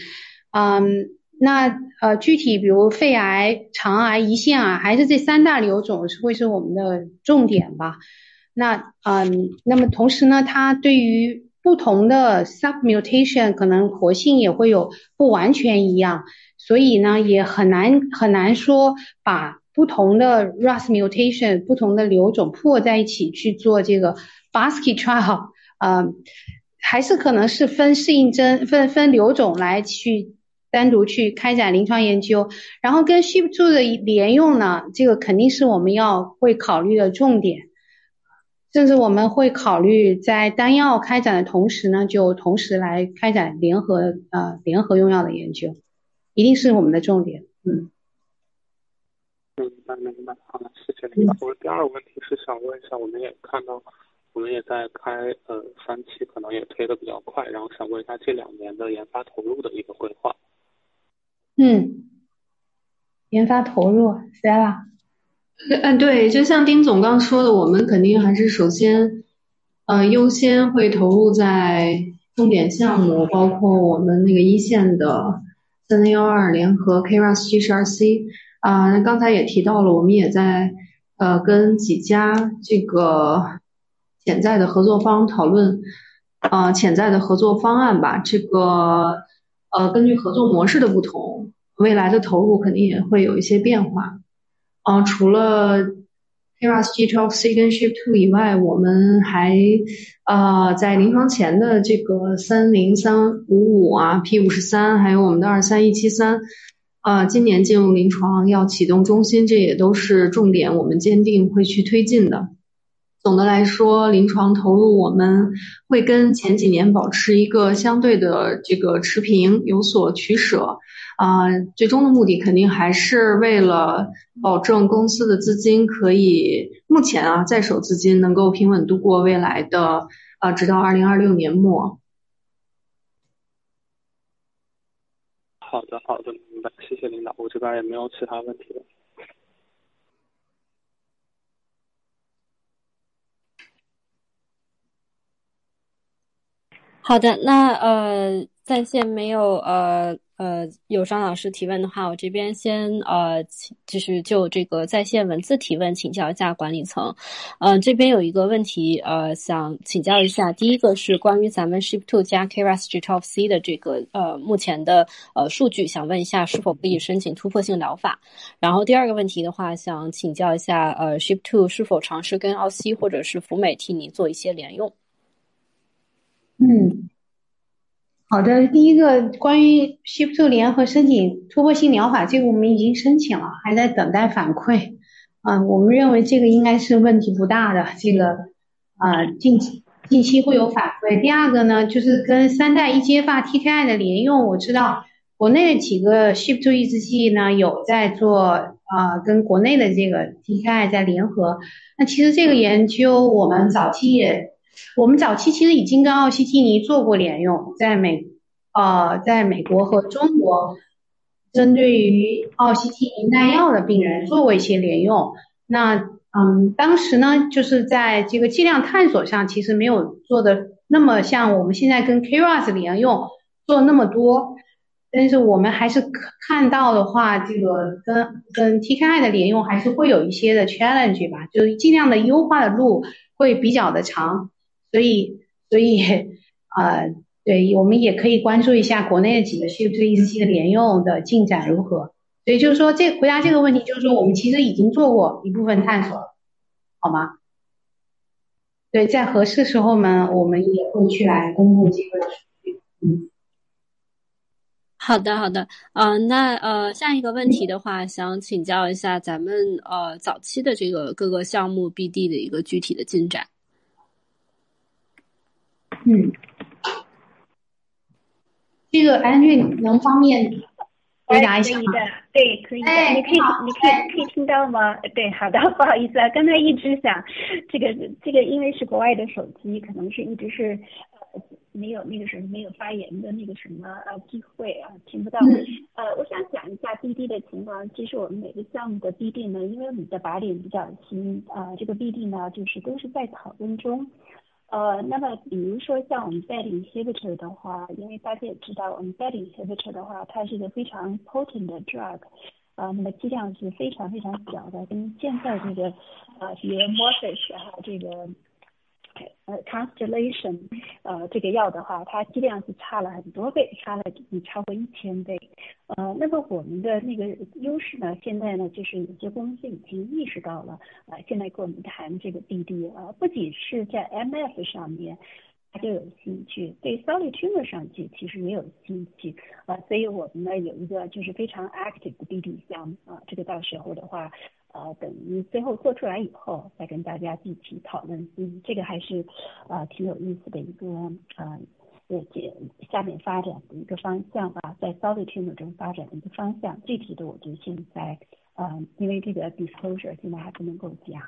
[SPEAKER 3] 具体比如肺癌、肠癌、胰腺癌，还是这3大瘤种会是我们的重点吧。那么同时呢，它对于不同的 submutation 可能活性也会有不完全一样，所以呢也很难说把不同的 RAS mutation 不同的瘤种破在一起去做这个 basket trial，还是可能是分适应症分瘤种来去单独去开展临床研究，然后跟 SHP2 的联用呢，这个肯定是我们会考虑的重点。甚至我们会考虑在单药开展的同时呢，就同时来开展联合用药的研究，一定是我们的重点。
[SPEAKER 8] 明白。好的，谢谢领导。我第二个问题是想问一下，我们也看到我们也在开3期，可能也推得比较快，然后想问一下这2年的研发投入的一个规划。
[SPEAKER 3] 研发投入 Stella。
[SPEAKER 9] 对，就像丁总刚说的，我们肯定还是首先优先会投入在重点项目，包括我们那个一线的3312联合 KRAS G12C 刚才也提到了，我们也在跟几家这个潜在的合作方讨论潜在的合作方案吧。这个根据合作模式的不同，未来的投入肯定也会有一些变化。除了 KRAS G12C 跟 SHIP2 以外，我们还在临床前的这个30355啊 P53，还有我们的23173，今年进入临床要启动中心，这也都是重点，我们坚定会去推进的。总的来说，临床投入我们会跟前几年保持一个相对的这个持平，有所取舍。最终的目的肯定还是为了保证公司的资金可以，目前在手资金能够平稳度过未来的直到2026年末。
[SPEAKER 8] 好的，明白，谢谢领导，我这边也没有其他问题了。
[SPEAKER 2] 好的，那在线没有有张老师提问的话，我这边先就是就这个在线文字提问请教一下管理层。这边有一个问题想请教一下，第一个是关于咱们 SHIP2 加 KRAS G12C 的这个目前的数据，想问一下是否可以申请突破性疗法。然后第二个问题的话，想请教一下SHIP2 是否尝试跟奥西或者是福美替尼做一些联用。
[SPEAKER 3] 好的，第一个关于 SHIP2 联合申请突破性疗法，这个我们已经申请了，还在等待反馈。我们认为这个应该是问题不大的，这个近期会有反馈。第二个呢，就是跟3代EGFR TKI 的联用，我知道国内的几个 SHIP2 抑制剂呢有在做跟国内的这个 TKI 在联合。那其实这个研究我们早期其实已经跟奥西替尼做过联用，在美国和中国针对于奥西替尼耐药的病人做过一些联用。那当时呢就是在这个剂量探索上其实没有做的那么像我们现在跟 KRAS 联用做那么多，但是我们还是看到的话，这个跟 TKI 的联用还是会有一些的 challenge 吧，就是尽量的优化的路会比较的长。所以对，我们也可以关注一下国内的几个 SHIP2 抑制剂的联用的进展如何。所以就是说，回答这个问题，就是说我们其实已经做过一部分探索了，好吗？对，在合适时候呢，我们也会去来公布这个数据。
[SPEAKER 2] 好的，那下一个问题的话，想请教一下咱们早期的这个各个项目 BD 的一个具体的进展。
[SPEAKER 3] 这个安俊能方便回答一下吗？
[SPEAKER 10] 可以的，对，可以的。你可以听到吗？对，好的，不好意思啊，刚才一直想这个，因为是国外的手机，可能是一直是没有那个什么没有发言的那个什么机会啊，听不到。我想讲一下 BD 的情况。其实我们每个项目的 BD 呢，因为我们的靶点比较新这个 BD 呢就是都是在讨论中。那么比如说像我们 BET inhibitor 的话，因为大家也知道我们 BET inhibitor 的话，它是一个非常 potent 的 drug， 那么剂量是非常非常小的，跟现在这个比如 Morpheus 还有这个Constellation 这个药的话，它剂量是差了很多倍，差了超过1000倍。那么我们的那个优势呢，现在呢就是有些公司已经意识到了，现在跟我们谈这个 BD 不仅是在 MF 上面大家有兴趣，对 solid tumor 上去其实也有兴趣所以我们呢有一个就是非常 active 的 BD 项目这个到时候的话等于最后做出来以后再跟大家一起讨论，这个还是挺有意思的一个下面发展的一个方向吧，在 solid tumor 中发展的一个方向。具体的我就现在因为这个 disclosure 现在还不能够讲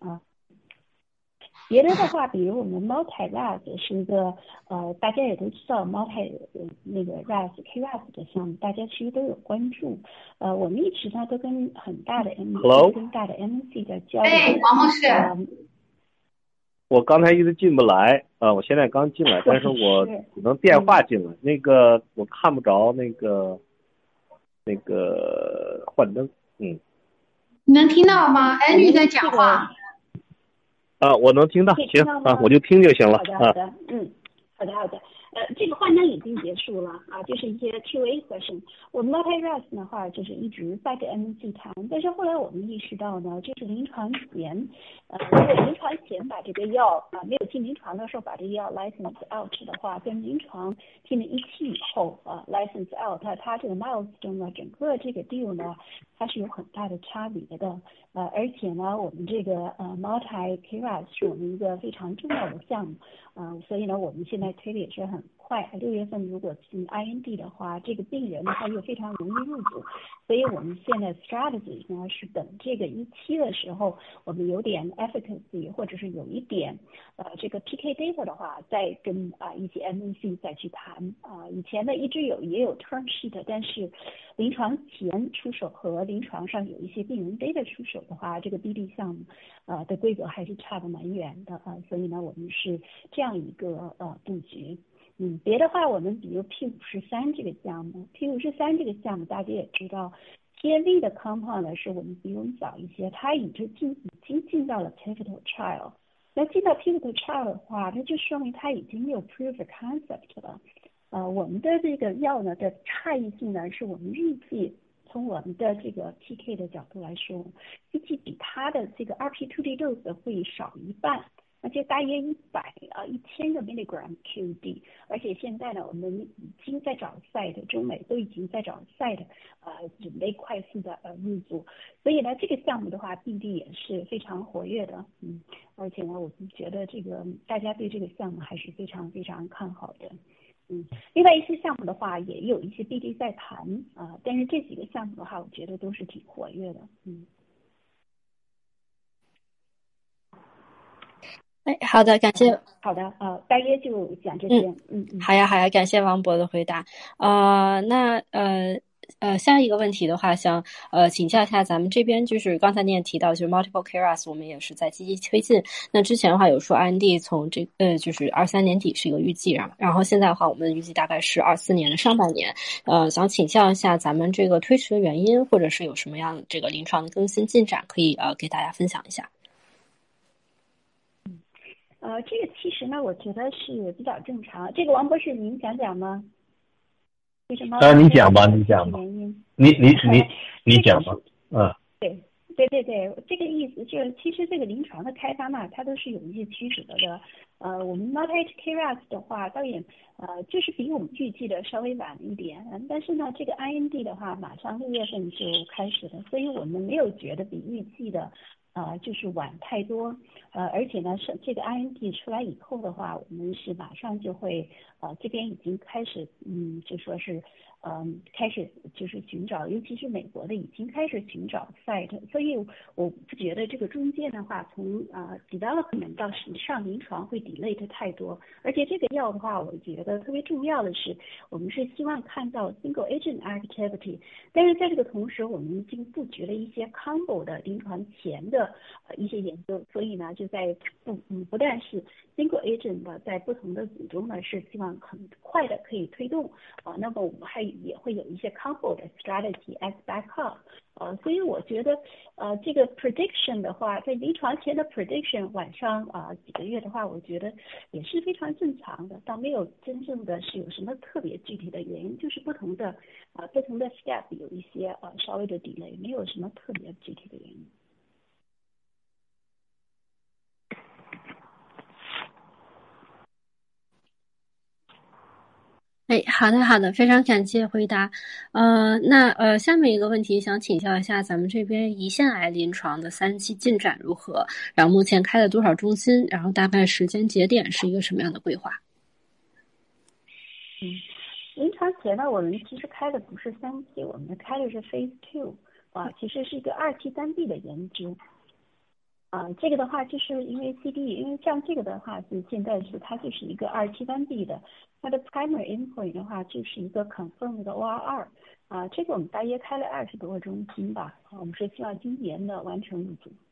[SPEAKER 10] 别的的话，比如我们 multi-RAS 是一个大家也都知道 那个 RAS、KRAS 的项目，大家其实都有关注。我们一直呢都跟很大的 MNC 跟大的 MNC 在交流。
[SPEAKER 3] 王博士，
[SPEAKER 11] 我刚才一直进不来我现在刚进来，但是我只能电话进来，那个我看不着那个幻灯。
[SPEAKER 3] 你能听到吗？你在讲话。
[SPEAKER 11] 我能听到，行我就听就行了。
[SPEAKER 10] 好的，好的。 这个换证已经结束了啊，就是一些 QA session。我们 multi-res 的话就是一直在跟 MNC 谈，但是后来我们意识到呢，就是临床前，如果临床前把这个药没有进临床的时候把这个药 license out 的话，跟临床进了1期以后license out， 它这个 milestone 呢，整个这个 deal 呢，它是有很大的差别的。而且呢，我们这个multi-KRAS 是我们一个非常重要的项目，所以呢，我们现在推的也是很快。6月份如果进 IND 的话，这个病人呢他又非常容易入组，所以我们现在 strategy 呢是等这个1期的时候，我们有点 efficacy 或者是有一点这个 PK data 的话，再跟一些 MNC 再去谈以前呢一直也有 term sheet， 但是临床前出手和临床上有一些病人 data 出手的话，这个 BD 项目的规格还是差得蛮远的所以呢我们是这样一个布局。别的话我们比如 P53 这个项目 ，P53 这个项目大家也知道 ，TNV 的 compound 呢是我们比我们早一些，它已经进到了 pivotal trial。那进到 pivotal trial 的话，那就说明它已经有 proof of concept 了。我们的这个药呢的差异性呢，是我们预计从我们的这个 PK 的角度来说，预计比它的这个 RP2D dose 会少一半。而且大约1000个 milligram QD， 而且现在呢，我们已经在找 site， 中美都已经在找 site， 准备快速的入组，所以呢，这个项目的话 ，BD 也是非常活跃的，而且呢，我们觉得这个大家对这个项目还是非常非常看好的，另外一些项目的话，也有一些 BD 在谈但是这几个项目的话，我觉得都是挺活跃的，
[SPEAKER 2] 好的，感谢。
[SPEAKER 10] 好的，大约就讲这些。
[SPEAKER 2] 好呀，感谢王博的回答。下一个问题的话，想请教一下咱们这边，就是刚才您也提到，就是 multiple KRAS 我们也是在积极推进。那之前的话有说 IND 从就是23年底是一个预计，然后现在的话我们预计大概是24年的上半年。想请教一下咱们这个推迟的原因，或者是有什么样的这个临床的更新进展，可以给大家分享一下。
[SPEAKER 10] 这个其实呢，我觉得是比较正常。这个王博士，您讲讲吗？为什么？
[SPEAKER 11] 你讲吧。你讲吧。
[SPEAKER 10] 对，这个意思就是，其实这个临床的开发嘛，它都是有一些曲折的。我们 multi-KRAS 的话，倒也就是比我们预计的稍微晚一点，但是呢，这个 IND 的话，马上6月份就开始了，所以我们没有觉得比预计的。就是晚太多，而且呢，是这个 IND 出来以后的话，我们是马上就会，这边已经开始，就说是，开始就是寻找，尤其是美国的已经开始寻找 site， 所以我不觉得这个中间的话，从development 到上临床会 delay 太多，而且这个药的话，我觉得特别重要的是，我们是希望看到 single agent activity， 但是在这个同时，我们已经布局了一些 combo 的临床前的一些研究，所以呢，就在不但是 single agent 的在不同的组中呢，是希望很快的可以推动那么我们也会有一些 combo 的 strategy as backup所以我觉得这个 prediction 的话，在临床前的 prediction 晚上几个月的话，我觉得也是非常正常的，倒没有真正的是有什么特别具体的原因，就是不同的 step 有一些稍微的 delay， 没有什么特别具体的原因。
[SPEAKER 2] 好的，非常感谢回答。下面一个问题想请教一下咱们这边胰腺癌临床的3期进展如何？然后目前开了多少中心？然后大概时间节点是一个什么样的规划？
[SPEAKER 10] 临床前呢，我们其实开的不是3期，我们开的是 Phase 2其实是一个2期单臂的研究。这个的话就是因为 CD， 因为像这个的话是现在是它就是一个2期单臂的，它的 primary endpoint 的话就是一个 confirmed 的 ORR 这个我们大约开了20多个中心吧，我们是希望今年的完成入组。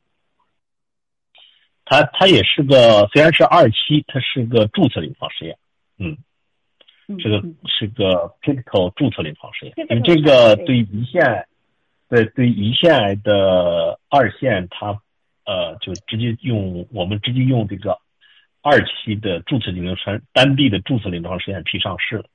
[SPEAKER 11] 它也是个虽然是2期，它是个注册临床实验，这个是个 pivotal 注册临床实验，因为这个对胰腺癌的2线它就我们直接用这个 2期的注册临床单臂的注册临床试验批上市了。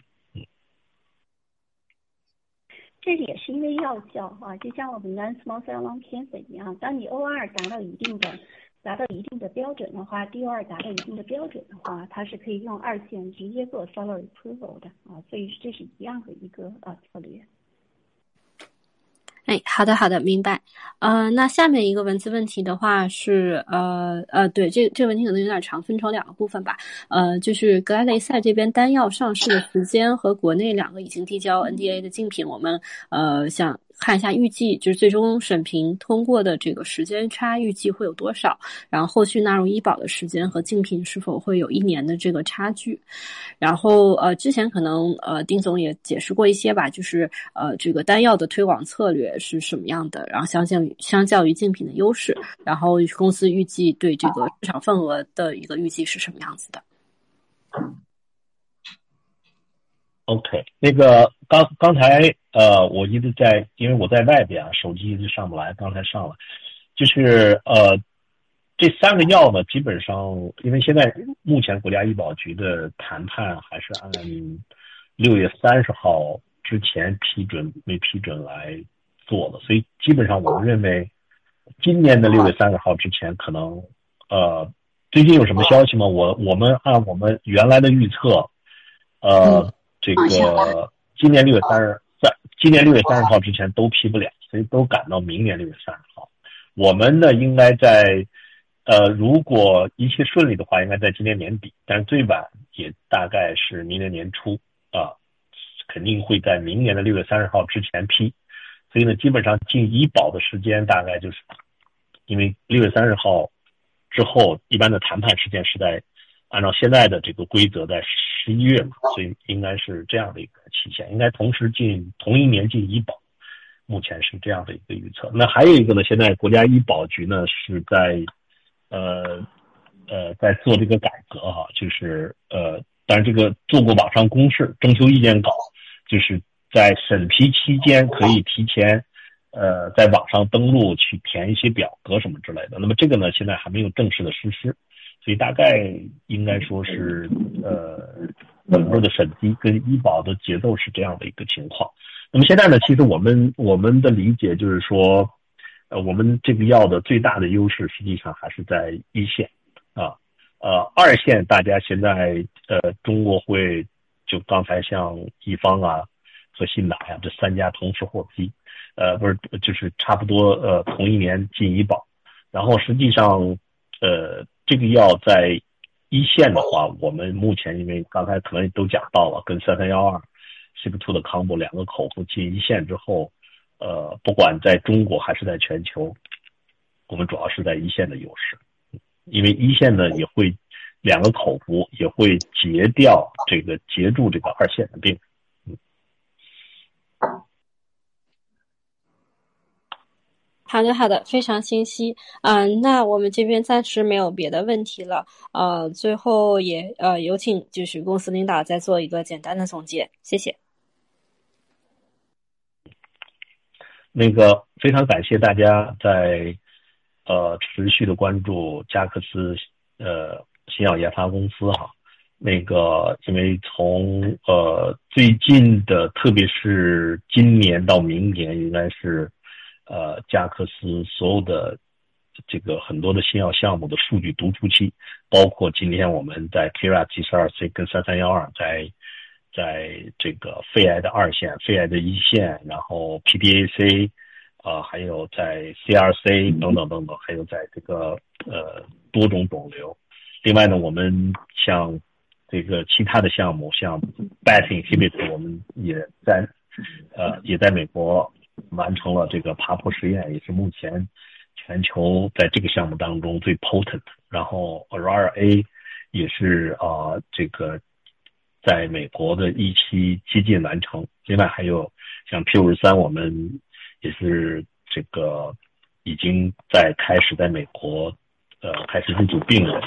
[SPEAKER 10] 这也是因为药效就像我们 non-small cell lung cancer 一样，当你 OR 达到一定的标准的话 ，DOR 达到一定的标准的话，它是可以用2线直接做 accelerated approval 的所以这是一样的一个策略。
[SPEAKER 2] 好的，明白。那下面一个文字问题的话是，对，这个问题可能有点长，分成2个部分吧。就是格莱雷赛这边单药上市的时间和国内2个已经递交 NDA 的竞品，我们想看一下预计就是最终审评通过的这个时间差预计会有多少，然后后续纳入医保的时间和竞品是否会有1年的这个差距。然后之前可能丁总也解释过一些吧，就是这个单药的推广策略是什么样的，然后相较于竞品的优势，然后公司预计对这个市场份额的一个预计是什么样子的。
[SPEAKER 11] OK， 那个刚才我一直在，因为我在外边手机一直上不来，刚才上了，就是这3个药呢，基本上因为现在目前国家医保局的谈判还是按6月30号之前没批准来做的，所以基本上我们认为今年的6月30号之前可能最近有什么消息吗？我们按我们原来的预测这个今年6月30号之前都批不了，所以都赶到明年6月30号。我们呢应该在如果一切顺利的话，应该在今年年底，但是最晚也大概是明年年初肯定会在明年的6月30号之前批。所以呢，基本上进医保的时间大概就是因为6月30号之后，一般的谈判时间是在按照现在的这个规则在11月嘛，所以应该是这样的一个期限，应该同一年进医保，目前是这样的一个预测。那还有一个呢，现在国家医保局呢是在在做这个改革就是当然这个做过网上公示征求意见稿，就是在审批期间可以提前在网上登录去填一些表格什么之类的。那么这个呢现在还没有正式的实施，所以大概应该说是整个的审批跟医保的节奏是这样的一个情况。那么现在呢，其实我们的理解就是说我们这个药的最大的优势实际上还是在1线2线大家现在中国会就刚才像易方和信达这3家同时获批不是就是差不多同一年进医保。然后实际上这个药在1线的话，我们目前因为刚才可能都讲到了，跟3312 CYP2 的 combo 2个口服进1线之后不管在中国还是在全球，我们主要是在1线的优势，因为1线呢也会2个口服也会截住这个2线的病人。
[SPEAKER 2] 好的，非常清晰。那我们这边暂时没有别的问题了。最后也有请就是公司领导再做一个简单的总结，谢谢。
[SPEAKER 11] 那个非常感谢大家在持续的关注加克斯新药研发公司那个因为从最近的特别是今年到明年应该是加克斯所有的这个很多的新药项目的数据读出期，包括今天我们在 KRAS G12C 跟3312在这个肺癌的2线、肺癌的1线，然后 PDAC 还有在 CRC 等等，还有在这个多种肿瘤。另外呢，我们像这个其他的项目，像 BET inhibitor 我们也在美国完成了这个爬坡实验，也是目前全球在这个项目当中最 potent。然后 ARA 也是这个在美国的1期接近完成。另外还有像 P53 我们也是这个已经开始在美国开始入组病人。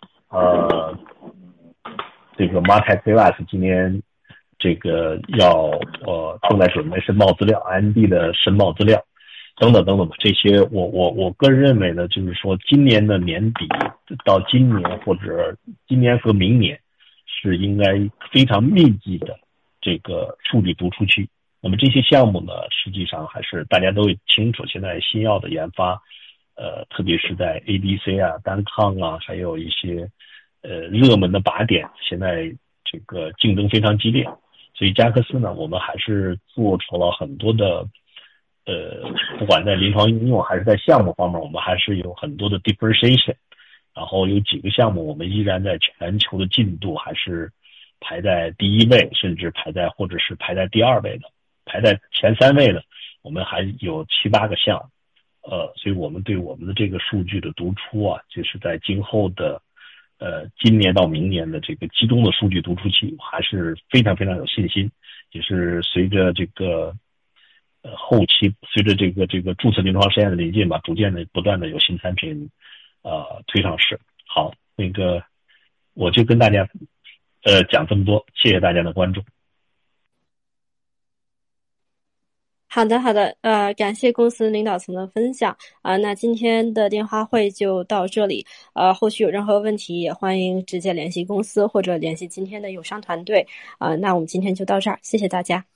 [SPEAKER 11] 这个 Martech 今年这个要正在准备申报资料 IND 的申报资料等等这些我个人认为呢，就是说今年的年底到今年或者今年和明年是应该非常密集的这个数据读出去。那么这些项目呢，实际上还是大家都清楚，现在新药的研发，特别是在 ADC 啊、单抗啊，还有一些热门的靶点，现在这个竞争非常激烈。所以佳克斯呢，我们还是做出了很多的不管在临床应用还是在项目方面，我们还是有很多的 differentiation。然后有几个项目我们依然在全球的进度还是排在第一位，甚至或者是排在第二位的，排在前3位的，我们还有7、8个项目。所以我们对我们的这个数据的读出啊，就是在今后的今年到明年的这个集中的数据读出期，还是非常非常有信心。也是随着这个后期随着这个注册临床实验的临近吧，逐渐的不断的有新产品推上市。好，那个我就跟大家讲这么多，谢谢大家的关注。
[SPEAKER 2] 好的，感谢公司领导层的分享那今天的电话会就到这里，后续有任何问题也欢迎直接联系公司或者联系今天的友商团队那我们今天就到这儿，谢谢大家。